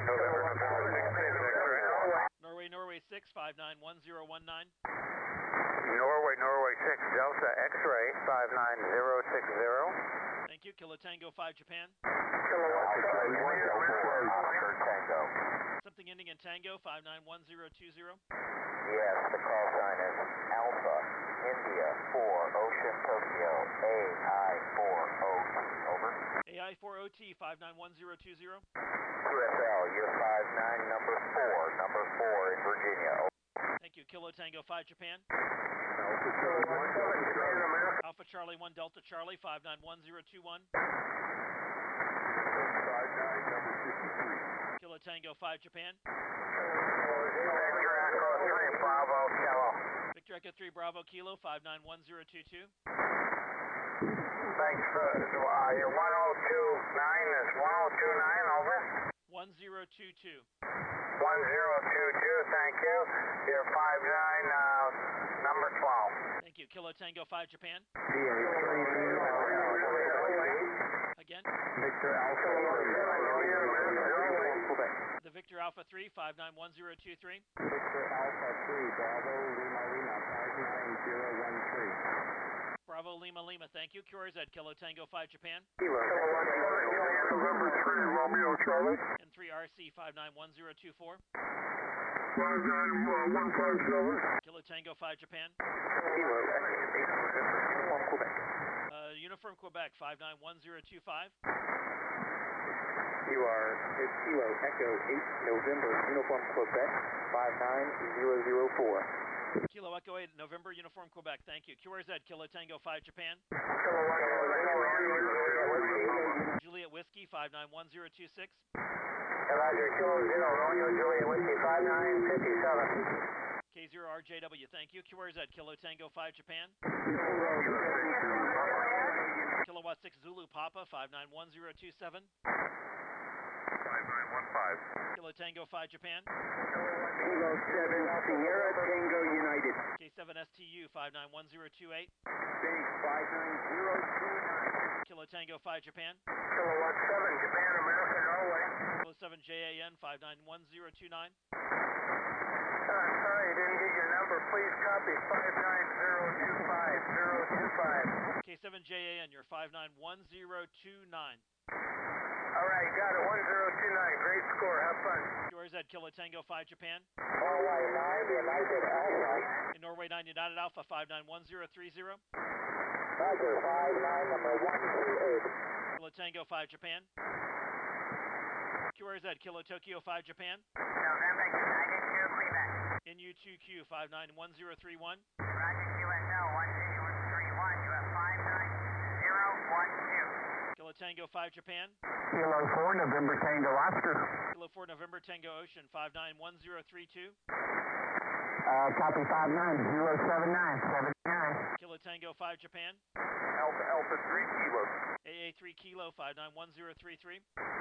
Norway 6, 591019. Norway 6, Delta X-ray 59060. Thank you. Kilo Tango 5 Japan. Something ending in Tango, 591020. Yes, the call sign is Alpha India 4 Ocean Tokyo AI4OT. Over. AI4OT, 591020. QSL, you're 59, number 4 in Virginia. Over. Thank you. Kilo Tango 5 Japan. Alpha Charlie 1 Delta Charlie, 591021. 59, number 53. Kilo Tango 5 Japan. Victor Echo 3 Bravo Kilo. Victor Echo 3 Bravo Kilo, 591022. Thanks for, your 1029 is 1029, over. 1022. 1022, thank you. You're 59, number 12. Thank you. Kilo Tango 5 Japan. Again. Victor Alpha. The Victor Alpha 3, 591023. Victor Alpha 3, Bravo Lima 59013. Bravo Lima Lima, thank you. QRZ, Kilo Tango 5 Japan. November 3, Romeo Charlie. And 3RC, 591024. 59157. Kilo Tango 5 Japan. Uniform Quebec, 591025. You are Kilo Echo 8 November Uniform Quebec 59004. Kilo Echo 8 November Uniform Quebec, thank you. QRZ, Kilo Tango 5 Japan. Juliet Whiskey 591026. Roger, Kilo 0 Romeo Juliet Whiskey 5957. K0RJW, thank you. QRZ, Kilo Tango 5 Japan. Kilowatt 6 Zulu Papa 591027. 5915. Kilo Tango 5 Japan. Kilo 7 Sierra Tango United. K7 STU 591028. Base 59029. Kilo Tango 5 Japan. Kilowatt 7 Japan America Norway. Kilo 7 JAN 591029. I'm sorry I didn't get your number. Please copy 59025025. K7 JAN, you're 591029. All right, got it. 1029. Great score. Have fun. QRZ, Kilo Tango 5 Japan. Norway 9 United Alpha. In Norway 9 United Alpha 591030. Roger, 59 number 128. Kilo Tango 5 Japan. QRZ, Kilo Tokyo 5 Japan. November United 2 Quebec. NU2Q 591031. Roger, QSL 12131. You have 59012. Kilo Tango 5 Japan. Kilo 4 November Tango Oscar. Kilo 4 November Tango Ocean 591032. Copy 5907979. Kilo Tango 5 Japan. Alpha 3 Kilo. AA3 Kilo 591033.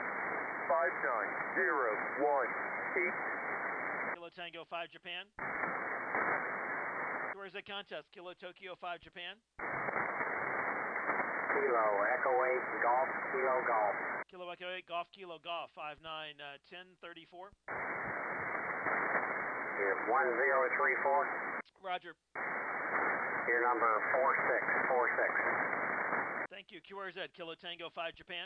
59018. Kilo Tango 5 Japan. Where's the contest? Kilo Tokyo 5 Japan. Kilo Echo 8 Golf Kilo Golf. Kilo Echo 8 Golf Kilo Golf 591034. You're 1034. Roger. Your number 4646. Thank you. QRZ Kilo Tango 5 Japan.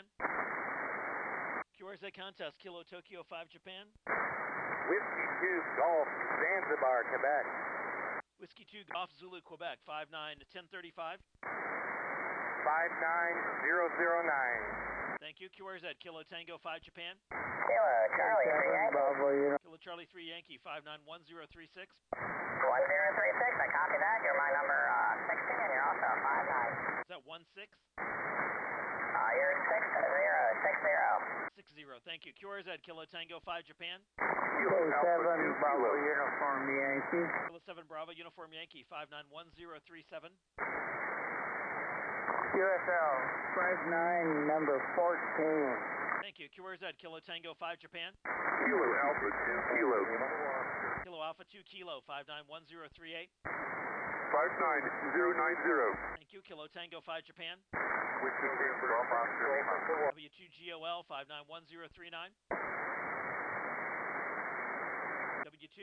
QRZ contest Kilo Tokyo 5 Japan. Whiskey 2 Golf Zanzibar, Quebec. Whiskey 2 Golf Zulu Quebec 591035. 59009. Thank you. QRZ, Kilo Tango 5 Japan. Kilo Charlie 3 Yankee. Bravo, Kilo Charlie 3 Yankee, 5911036. 1036, I copy that. You're my number 60 and you're also 59. Is that 16? You're 6060. 60. Thank you. QRZ, Kilo Tango 5 Japan. Kilo 7 Bravo Uniform Yankee. Kilo 7 Bravo Uniform Yankee, 5911037. QSL 59 number 14. Thank you. QRZ, Kilo Tango 5 Japan. Kilo Alpha 2 Kilo. Kilo Alpha 2 Kilo, 591038. 59090. Thank you. Kilo Tango 5 Japan. Whiskey Tango Oscar Lima. W2GOL, 591039. W2.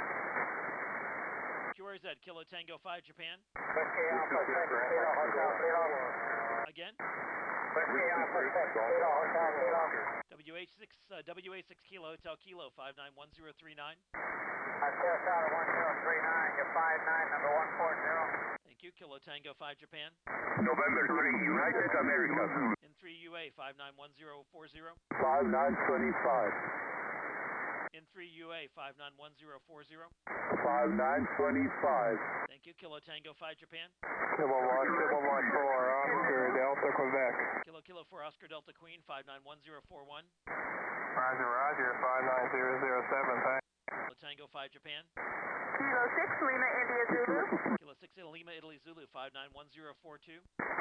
QRZ, Kilo Tango 5 Japan. Whiskey Alpha 6 Kilo Hotel Kilo. Again. Whiskey Alpha 6 Kilo Hotel Kilo. WA6 Kilo Hotel Kilo, 591039. QSL 1039, you're 59 number 140. Thank you. Kilo Tango 5 Japan. November 3 United America. In 3 UA, 591040. 5925. In 3 UA, 591040. 5925. Thank you. Kilo Tango 5 Japan. Kilo 1 4 Oscar Delta Quebec. Kilo 4 Oscar Delta Queen, 591041. Roger 59007. Thanks. Kilo Tango 5 Japan. Kilo 6 Lima India Zulu. Kilo 6 Lima Italy Zulu, 591042.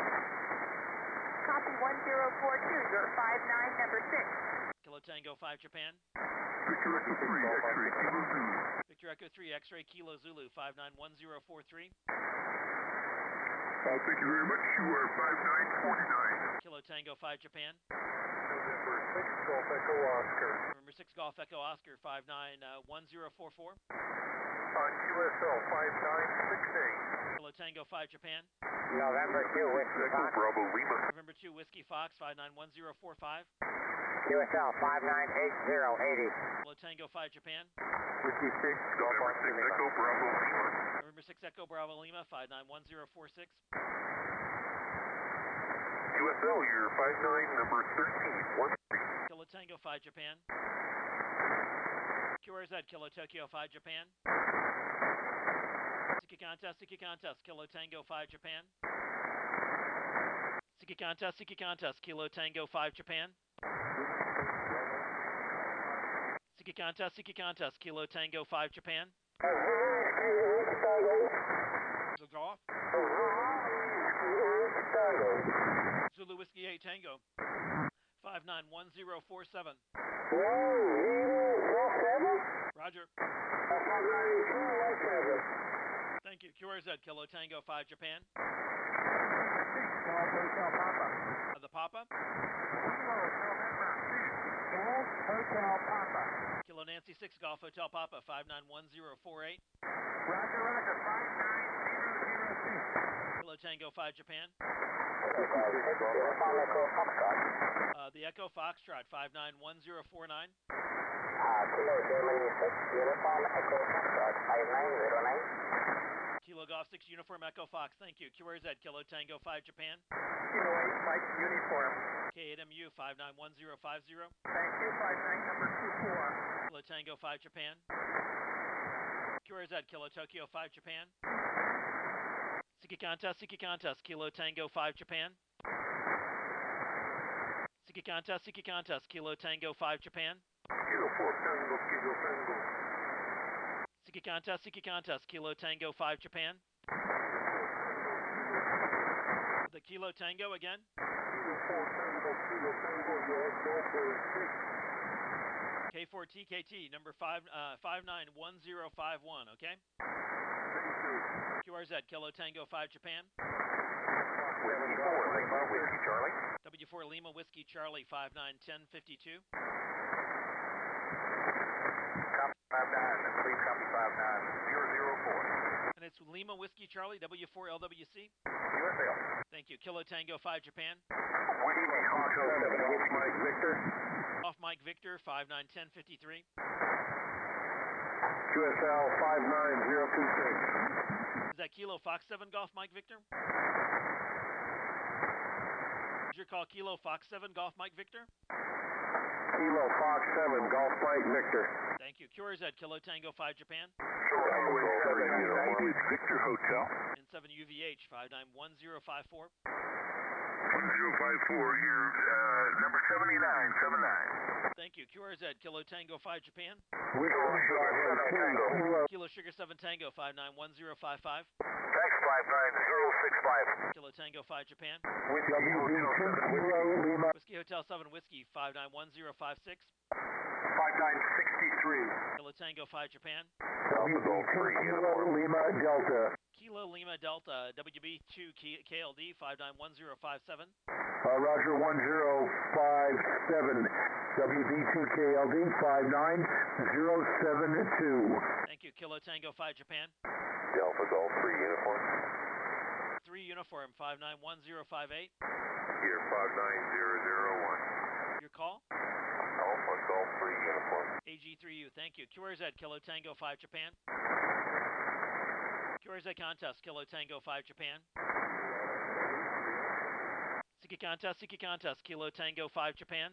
Copy 1042, you're 59 number 6. Kilo Tango 5 Japan. Victor Echo 3 X-ray Kilo Zulu. Victor Echo 3 X-ray Kilo Zulu, 591043. Thank you very much. You are 5949. Kilo Tango 5 Japan. November 6 Golf Echo Oscar. November 6 Golf Echo Oscar, 591044. On QSL 5968. Kilo Tango 5 Japan. November 2 Whiskey Echo Fox. Bravo Lima. November 2 Whiskey Fox, 591045. QSL 598080. Kilo Tango 5 Japan. Whiskey 6 Golf Oscar Echo Bravo Lima. November 6 Echo Bravo Lima, 591046. QSL, you're 59 number 13. Kilo Tango 5 Japan. QRZ, Kilo Tokyo 5 Japan. Siki contest, Kilo Tango 5 Japan. Siki contest, Kilo Tango 5 Japan. Siki contest, Kilo Tango 5 Japan. The golf. Zulu Whiskey 8 Tango. 591047. Roger. Thank you. QRZ, Kilo Tango 5 Japan. The Papa. Hotel Papa. Kilo Nancy 6 Golf Hotel Papa, 591048. Roger 59006. Kilo Tango 5 Japan. The Echo Foxtrot, 591049. Kilo Germany 6 Uniform Echo Foxtrot 5909. Kilo Golf 6 Uniform Echo Fox, thank you. QRZ, Kilo Tango 5 Japan. Kilo 8 Mike Uniform. K8MU, 591050. Thank you, 59 number 24. Kilo Tango 5 Japan. QRZ, Kilo Tokyo 5 Japan. Siki contest, Kilo Tango 5 Japan. Siki contest, Kilo Tango 5 Japan. Kilo 4 Tango, Kilo Tango. Siki contest, Kilo Tango 5 Japan. The Kilo Tango again. Kilo 4 Tango, Kilo Tango, you're K4TKT, number 591051, okay? QRZ, Kilo Tango 5 Japan. Whiskey 4 Lima, Whiskey Charlie. W4 Lima Whiskey Charlie, 591052. Copy 59, please copy 59004. And it's Lima Whiskey Charlie, W4 LWC. QSL. Thank you. Kilo Tango 5 Japan. Whiskey Hotel 7 Golf Mike Victor. Off Mike Victor, 591053. QSL 59026. Is that Kilo Fox 7 Golf Mike Victor? Roger, call Kilo Fox 7, Golf Mike Victor. Kilo Fox 7, Golf Mike Victor. Thank you. QRZ, Kilo Tango 5 Japan. Victor Hotel. N7 UVH 591054. 1054, you're number 7979. Thank you. QRZ, Kilo Tango 5 Japan. Kilo Sugar 7 Tango 591055. Thanks, 59065. Kilo Tango 5 Japan. Lima. Whiskey Hotel 7 Whiskey 591056. 5963. Kilo Tango 5 Japan. Lima Delta. Kilo Lima Delta WB2 KLD 591057. Roger 1057. WB2KLD 59072. Thank you. Kilo Tango 5 Japan. Delta Golf 3 Uniform. 3 Uniform 591058. Here 59001. Your call? Alpha Golf 3 Uniform. AG3U. Thank you. QRZ, Kilo Tango 5 Japan. QRZ contest, Kilo Tango 5 Japan. Siki contest, Kilo Tango 5 Japan.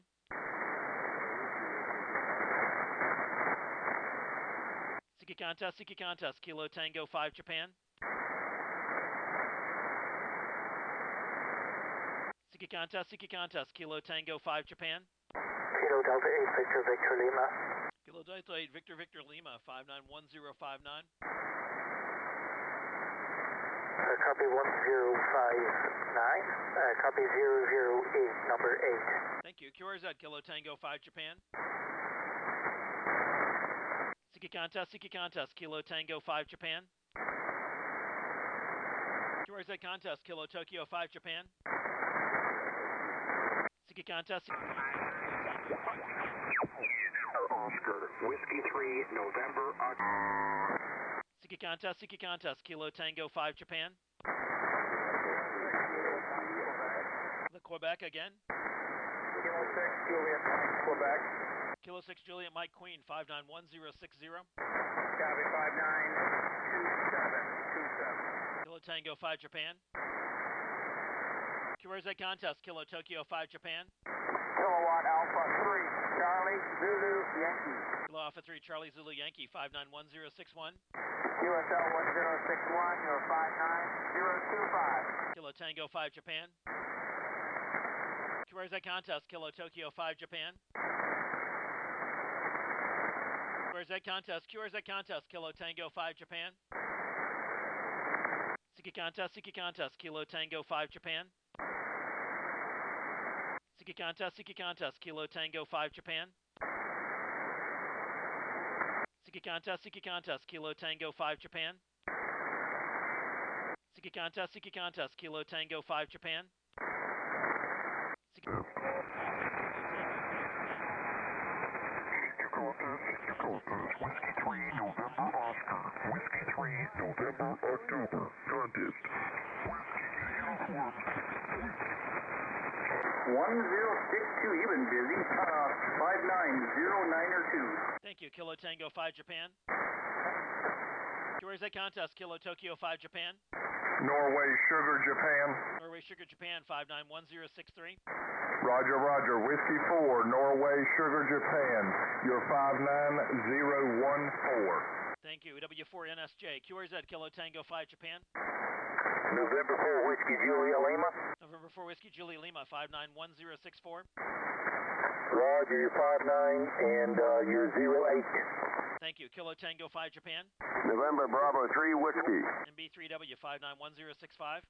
Siki contest, Kilo Tango 5 Japan. Siki contest, Kilo Tango 5 Japan. Kilo Delta 8 Victor Victor Lima. Kilo Delta 8 Victor Victor Lima 591059. Copy 1059. Copy 008, number 8. Thank you. QRZ, Kilo Tango 5 Japan. Siki contest, Kilo Tango 5 Japan. QRZ contest, Kilo Tokyo 5 Japan. Siki contest, Oscar, Whiskey 3, November, Siki contest, Kilo Tango 5 Japan. The Quebec again. Kilo 6, Juliet, Quebec. Kilo 6 Juliet Mike Queen 591060. Copy 592727. Kilo Tango 5 Japan. QRZ contest, Kilo Tokyo 5 Japan. Kilowatt Alpha 3, Charlie, Zulu, Yankee. Kilo Alpha 3 Charlie Zulu Yankee 591061. QSL 1061, you're 59025. Kilo Tango 5 Japan. QRZ contest, Kilo Tokyo 5 Japan. QRZ contest, Kilo Tango 5 Japan. Siki contest, Kilo Tango 5 Japan. Siki contest, Kilo Tango 5 Japan. Siki contest, Kilo Tango 5 Japan. Siki contest, Kilo Tango 5 Japan. Whiskey 3, November Oscar. Whiskey 3, November October. Contest. Whiskey Uniform. 1062, you've been busy. 5909 Thank you. Kilo Tango 5 Japan. QRZ contest, Kilo Tokyo 5 Japan. Norway Sugar Japan. Norway Sugar Japan 591063. Roger, Roger. Whiskey 4, Norway Sugar Japan. You're 59014. Thank you. W4NSJ. QRZ Kilo Tango 5 Japan. November 4, Whiskey Julia Lima. November 4 Whiskey Julie Lima 591064. Roger, you're 59 and you're 08. Thank you. Kilo Tango 5 Japan. November Bravo 3, Whiskey. MB3W 591065.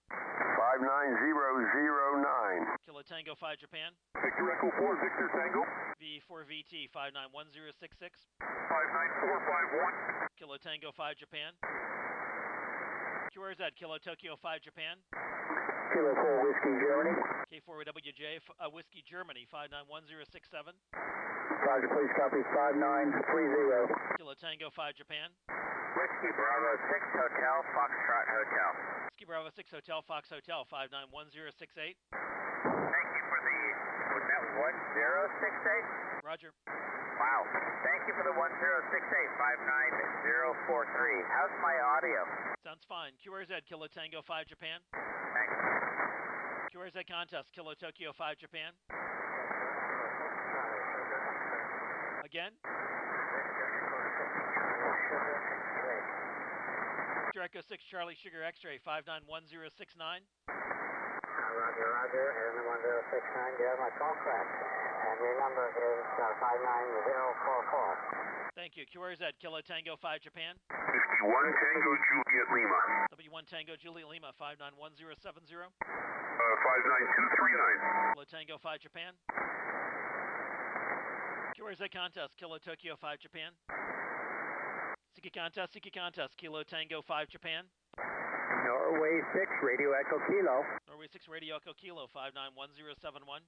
59009. Kilo Tango 5 Japan. Victor Echo 4, Victor Tango. V4VT 591066. 59451. Kilo Tango 5 Japan. QRZ Kilo Tokyo 5 Japan. Kilo 4 Whiskey Germany. K4WJ Whiskey Germany 591067. Roger, please copy 5930. Kilo Tango 5 Japan. Whiskey Bravo 6 Hotel, Foxtrot Hotel. Whiskey Bravo 6 Hotel Fox Hotel 591068. Thank you for the, was that 1068? Roger. Wow. Thank you for the 1068, 59043. How's my audio? Sounds fine. QRZ Kilo Tango 5 Japan. Thanks. QRZ contest, Kilo Tokyo 5 Japan. Again? Victor Echo 6 Charlie Sugar X-ray 591069. Roger, roger. Airman 1069, you have my call correct. And your number is 59044. Thank you. QRZ, Kilo Tango 5 Japan. Whiskey 1 Tango Juliet Lima. W1 Tango Juliet Lima 591070. 59239. Kilo Tango 5 Japan. QRZ contest, Kilo Tokyo 5 Japan. Siki contest, Kilo Tango 5 Japan. Norway 6, Radio Echo Kilo. Norway 6 Radio Echo Kilo 591071.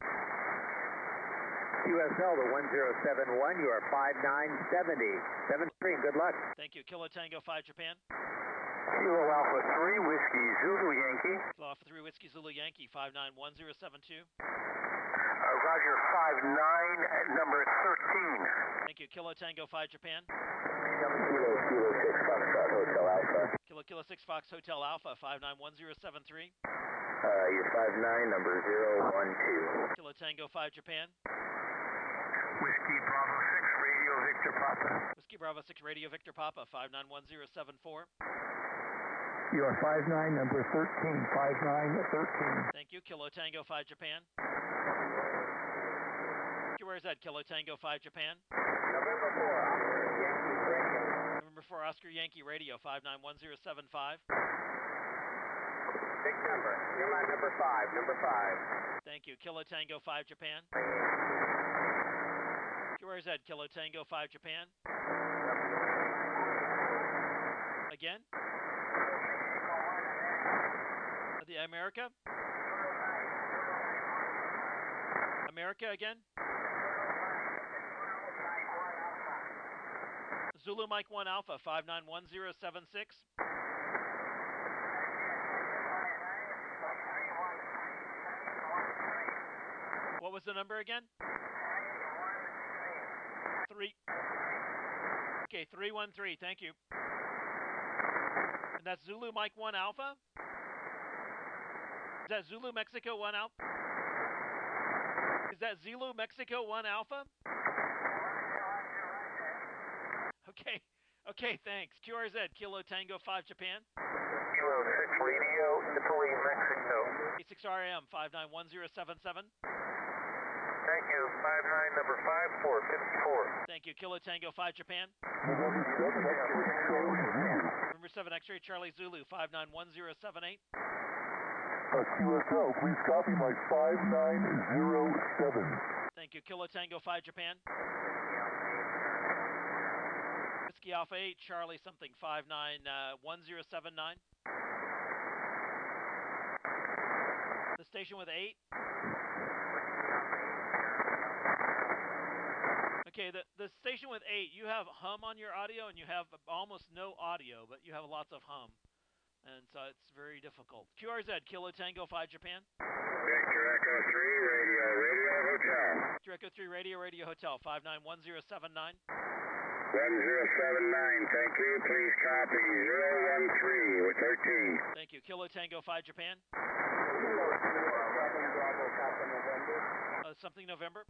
QSL to 1071, you are 5970. 73, good luck. Thank you. Kilo Tango 5 Japan. Kilo Alpha 3 Whiskey Zulu Yankee. Kilo Alpha 3 Whiskey Zulu Yankee 591072. Roger 59, number 13. Thank you. Kilo Tango 5 Japan. Kilo 6 Foxtrot Hotel Alpha. Kilo 6 Fox Hotel Alpha 591073. You're 59, number 012. Kilo Tango 5 Japan. Whiskey Bravo 6 Radio Victor Papa. Whiskey Bravo 6 Radio Victor Papa 591074. You are 59, number 13, 5913. Thank you. Kilo Tango 5 Japan. QRZ, Kilo Tango 5 Japan. November 4, Oscar Yankee Radio. November 4 Oscar Yankee Radio 591075. Big number. You're my number 5, number 5. Thank you. Kilo Tango 5 Japan. QRZ, Kilo Tango 5 Japan. Again? The America? America again? Zulu Mike 1 Alpha 591076. What was the number again? 3. Okay, 313. Thank you. And that's Zulu Mike 1 Alpha? Is that Zulu Mexico 1 Alpha? Is that Zulu Mexico 1 Alpha? Okay. Okay, thanks. QRZ, Kilo Tango 5 Japan. Kilo 6 Radio, Italy, Mexico. 86RM 591077. Thank you. 59, number 5454. Thank you. Kilo Tango 5 Japan. Number 7 X-ray Charlie Zulu 591078. QSL, please copy my 5907. Thank you. Kilo Tango 5 Japan. Whiskey Alpha 8 Charlie something 591079. The station with 8. Okay, the station with 8, you have hum on your audio and you have almost no audio, but you have lots of hum. And so it's very difficult. QRZ, Kilo Tango 5 Japan. Victor Echo 3 Radio, Radio Hotel. Victor Echo 3 Radio, Radio Hotel 591079. 1079, thank you. Please copy 013 with 13. Thank you. Kilo Tango 5 Japan. Something November.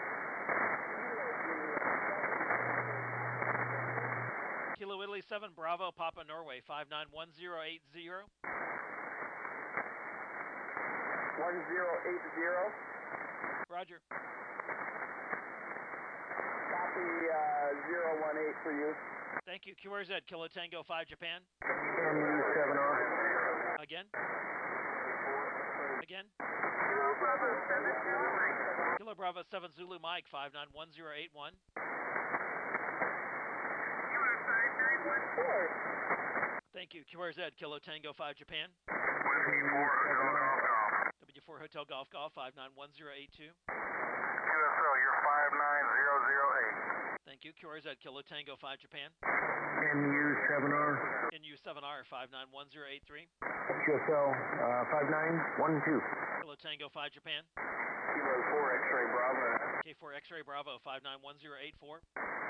Kilo Italy 7 Bravo Papa Norway 591080. 1080. Roger. Copy 018 for you. Thank you. QRZ, Kilo Tango 5 Japan. MU7R. Again. Again. Kilo Bravo 7 Zulu Mike. Kilo Bravo 7 Zulu Mike 591081. You are 5914. Thank you. QRZ, Kilo Tango 5 Japan. Whiskey 4 Hotel Golf Golf. W4 Hotel Golf Golf 591082. QSL, you're 59008. Thank you. QRZ, Kilo Tango 5 Japan. MU7R. NU7R 591083. QSL 5912. Kilo Tango 5 Japan. Kilo 4 X-ray Bravo. K4 X-ray Bravo 591084.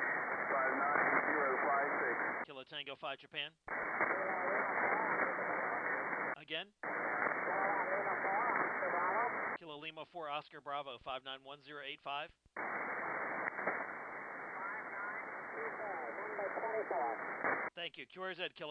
59056. Kilo Tango 5 Japan. Again. Lima 4, Oscar Bravo. Kilo Lima 4 Oscar Bravo 591085. 5925, 1 by 24. Thank you. QRZ Kilo